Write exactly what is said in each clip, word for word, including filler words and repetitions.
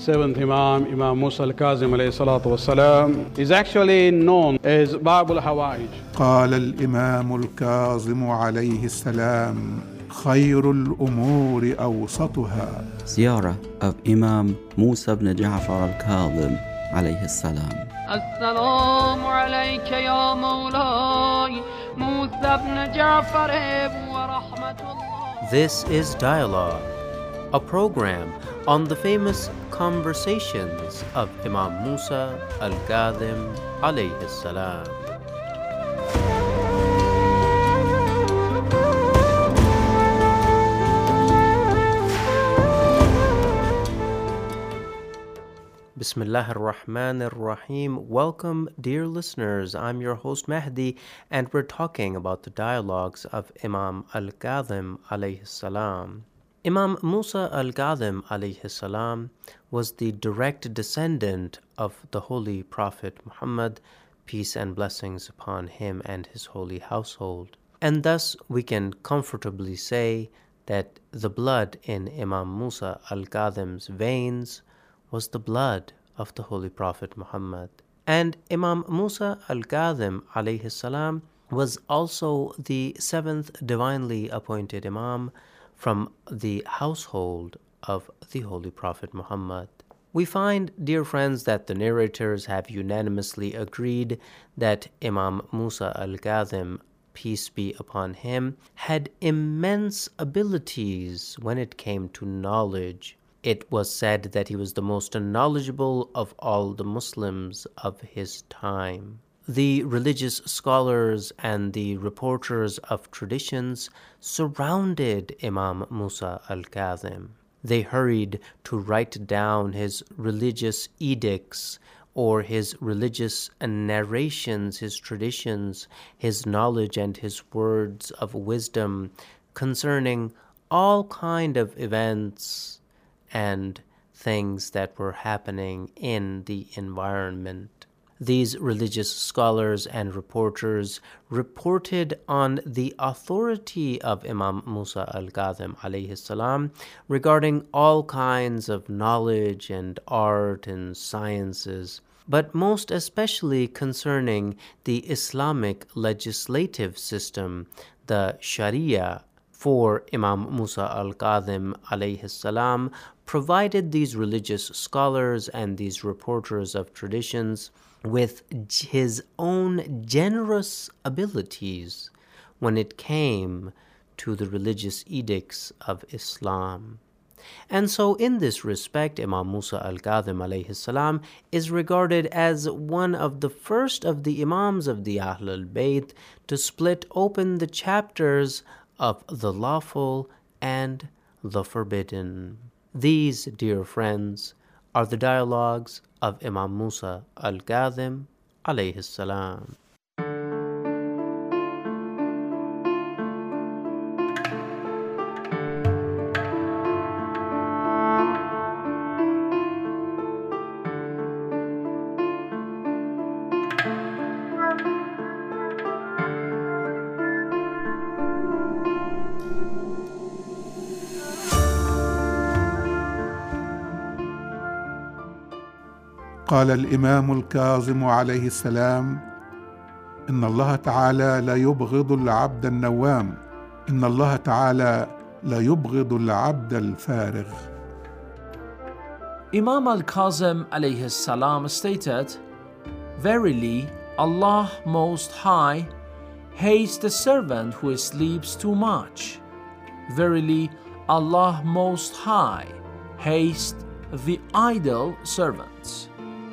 seventh Imam, Imam Musa al-Kazim alayhi salatu wassalam, is actually known as Bab al-Hawaij. قال الإمام الكاظم عليه السلام خير الأمور أوسطها. Ziyarah of Imam Musa ibn Ja'far al-Kazim alayhi salam. Assalamu alayka ya Mawlai Musa ibn Ja'far wa rahmatullah. This is Dialogue, a program on the famous conversations of Imam Musa al-Kazim alayhi salam. Bismillah ar-Rahman ar-Rahim. Welcome, dear listeners. I'm your host Mahdi, and we're talking about the dialogues of Imam al-Kazim alayhi salam. Imam Musa al-Kazim alayhi salam was the direct descendant of the Holy Prophet Muhammad, peace and blessings upon him and his holy household. And thus we can comfortably say that the blood in Imam Musa al-Kazim's veins was the blood of the Holy Prophet Muhammad. And Imam Musa al-Kazim alayhi salam was also the seventh divinely appointed Imam from the household of the Holy Prophet Muhammad. We find, dear friends, that the narrators have unanimously agreed that Imam Musa al-Kazim, peace be upon him, had immense abilities when it came to knowledge. It was said that he was the most knowledgeable of all the Muslims of his time. The religious scholars and the reporters of traditions surrounded Imam Musa al-Kazim. They hurried to write down his religious edicts or his religious narrations, his traditions, his knowledge and his words of wisdom concerning all kind of events and things that were happening in the environment. These religious scholars and reporters reported on the authority of Imam Musa al-Kazim alayhi salam regarding all kinds of knowledge and art and sciences, but most especially concerning the Islamic legislative system, the Sharia. For Imam Musa al-Kazim alayhi salam provided these religious scholars and these reporters of traditions with his own generous abilities when it came to the religious edicts of Islam. And so in this respect, Imam Musa al-Kazim alayhi salam is regarded as one of the first of the Imams of the Ahl al-Bayt to split open the chapters of the lawful and the forbidden. These, dear friends, are the dialogues of Imam Musa al-Kazim alayhi salam. قال الإمام الكاظم عليه السلام إن الله تعالى لا يبغض العبد النوام إن الله تعالى لا يبغض العبد الفارغ. Imam al-Kazim alayhi salam stated, "Verily, Allah Most High hates the servant who sleeps too much. Verily, Allah Most High hates the idle servants."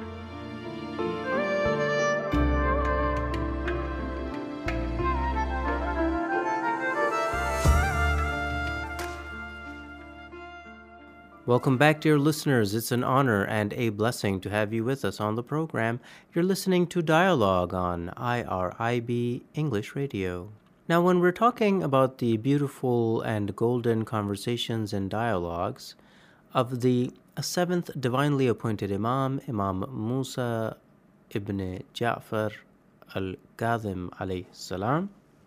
Welcome back, dear listeners. It's an honor and a blessing to have you with us on the program. You're listening to Dialogue on I R I B English Radio. Now, when we're talking about the beautiful and golden conversations and dialogues of the seventh divinely appointed Imam, Imam Musa ibn Ja'far al-Kazim alayhi salam,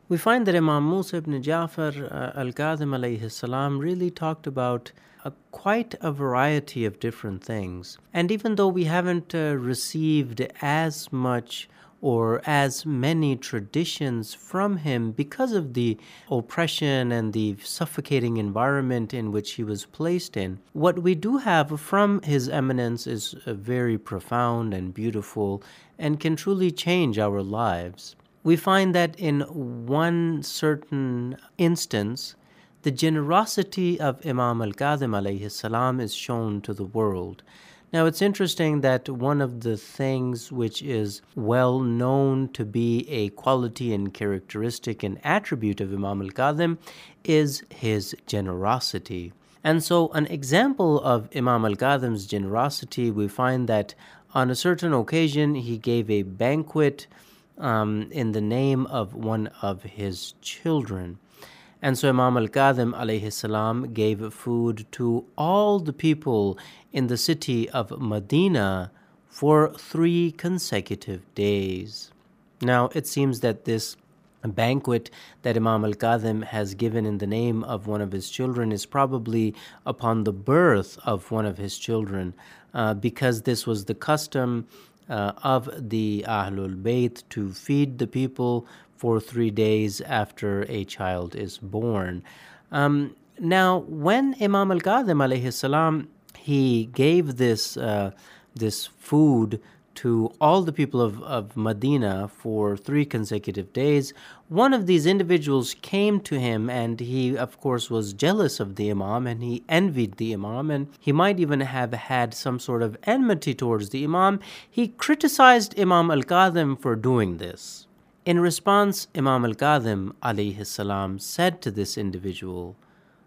We find that Imam Musa ibn Ja'far uh, al-Kadhim alayhi salam really talked about a, quite a variety of different things. And even though we haven't uh, received as much or as many traditions from him because of the oppression and the suffocating environment in which he was placed in, what we do have from his eminence is uh, very profound and beautiful and can truly change our lives. We find that in one certain instance, the generosity of Imam al-Kadhim alayhi salam is shown to the world. Now, it's interesting that one of the things which is well known to be a quality and characteristic and attribute of Imam al-Kadhim is his generosity. And so an example of Imam al-Kadhim's generosity, we find that on a certain occasion he gave a banquet um, in the name of one of his children. And so Imam al-Kadhim alayhi salam gave food to all the people in the city of Medina for three consecutive days. Now, it seems that this banquet that Imam al-Kadhim has given in the name of one of his children is probably upon the birth of one of his children, uh, because this was the custom uh, of the Ahlul Bayt to feed the people for three days after a child is born. Um, now, when Imam al-Kadhim alayhi salam, he gave this uh, this food to all the people of, of Medina for three consecutive days, one of these individuals came to him, and he, of course, was jealous of the Imam, and he envied the Imam, and he might even have had some sort of enmity towards the Imam. He criticized Imam al-Kadhim for doing this. In response, Imam al-Kadhim alayhi salam said to this individual,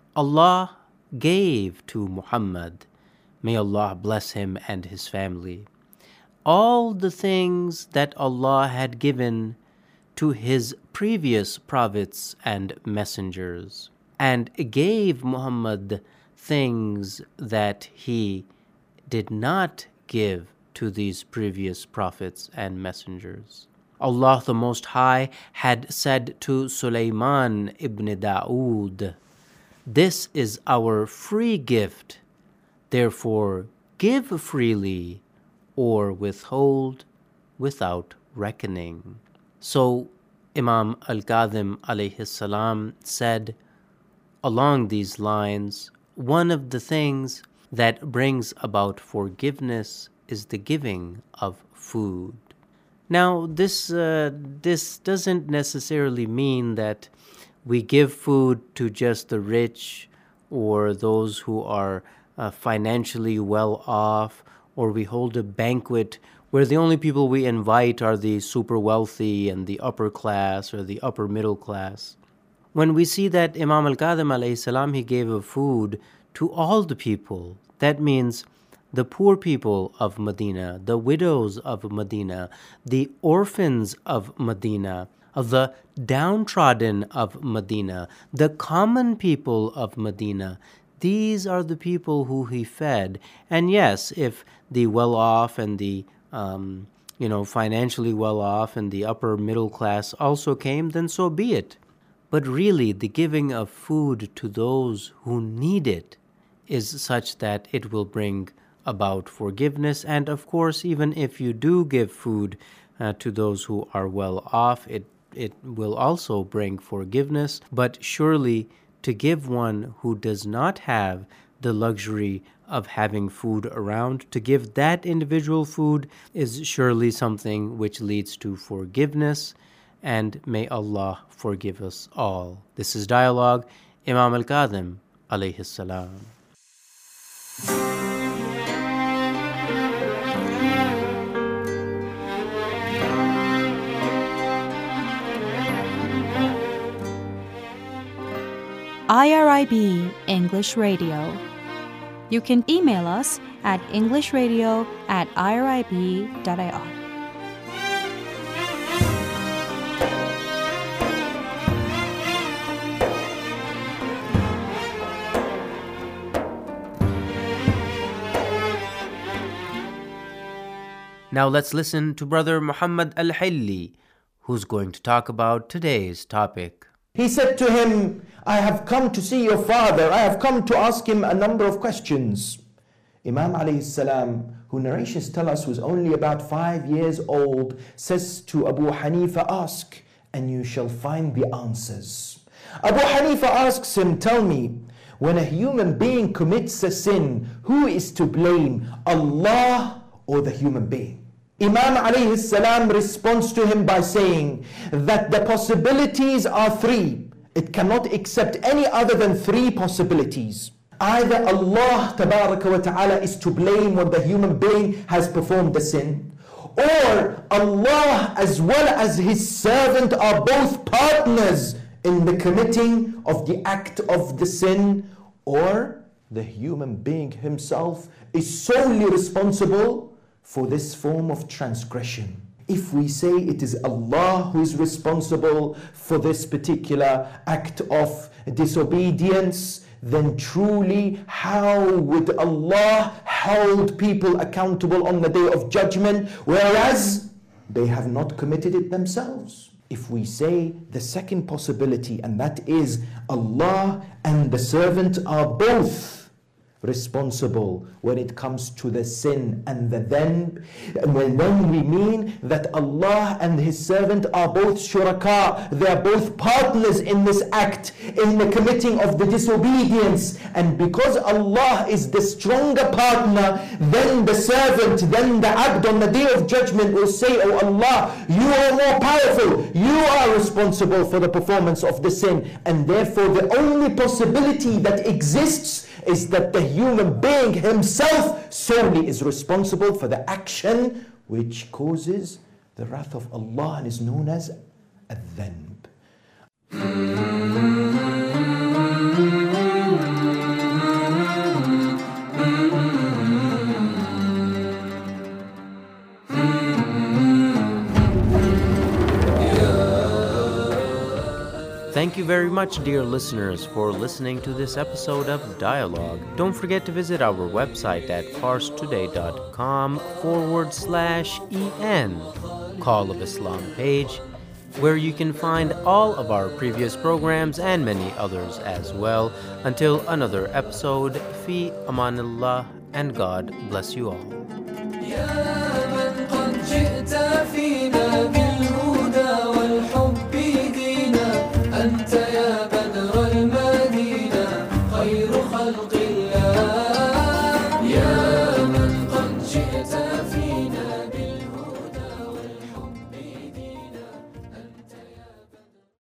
Allah gave to Muhammad, may Allah bless him and his family, all the things that Allah had given to his previous prophets and messengers, and gave Muhammad things that he did not give to these previous prophets and messengers. Allah the Most High had said to Sulaiman ibn Dawood, this is our free gift, therefore give freely or withhold without reckoning. So Imam al-Kadhim alayhi salam said along these lines, one of the things that brings about forgiveness is the giving of food. Now, this uh, this doesn't necessarily mean that we give food to just the rich or those who are uh, financially well off, or we hold a banquet where the only people we invite are the super wealthy and the upper class or the upper middle class. When we see that Imam al-Kadhim alayhi salam, he gave a food to all the people, that means the poor people of Medina, the widows of Medina, the orphans of Medina, the downtrodden of Medina, the common people of Medina. These are the people who he fed. And yes, if the well-off and the um, you know, financially well-off and the upper middle class also came, then so be it. But really, the giving of food to those who need it is such that it will bring about forgiveness. And of course, even if you do give food uh, to those who are well off, it, it will also bring forgiveness. But surely to give one who does not have the luxury of having food around, to give that individual food is surely something which leads to forgiveness. And may Allah forgive us all. This is Dialogue, Imam al-Kadhim alayhi salam. I R I B English Radio. You can email us at englishradio at irib dot I R. Now let's listen to Brother Muhammad Al-Hilli, who's going to talk about today's topic. He said to him, I have come to see your father. I have come to ask him a number of questions. Imam alayhi salam, who narrations tell us was only about five years old, says to Abu Hanifa, ask and you shall find the answers. Abu Hanifa asks him, tell me, when a human being commits a sin, who is to blame, Allah or the human being? Imam alayhi salam responds to him by saying that the possibilities are three. It cannot accept any other than three possibilities. Either Allah tabaraka wa ta'ala is to blame when the human being has performed the sin, or Allah as well as His servant are both partners in the committing of the act of the sin, or the human being himself is solely responsible for this form of transgression. If we say it is Allah who is responsible for this particular act of disobedience, then truly how would Allah hold people accountable on the day of judgment, whereas they have not committed it themselves? If we say the second possibility, and that is Allah and the servant are both responsible when it comes to the sin and the then, when then we mean that Allah and His servant are both shuraka, they are both partners in this act, in the committing of the disobedience, and because Allah is the stronger partner, then the servant, then the abd on the day of judgment will say, oh Allah, you are more powerful, you are responsible for the performance of the sin, and therefore the only possibility that exists is that the human being himself solely is responsible for the action which causes the wrath of Allah and is known as adh-dhanb. Thank you very much, dear listeners, for listening to this episode of Dialogue. Don't forget to visit our website at farstoday.com forward slash en, Call of Islam page, where you can find all of our previous programs and many others as well. Until another episode, fi amanillah, and God bless you all.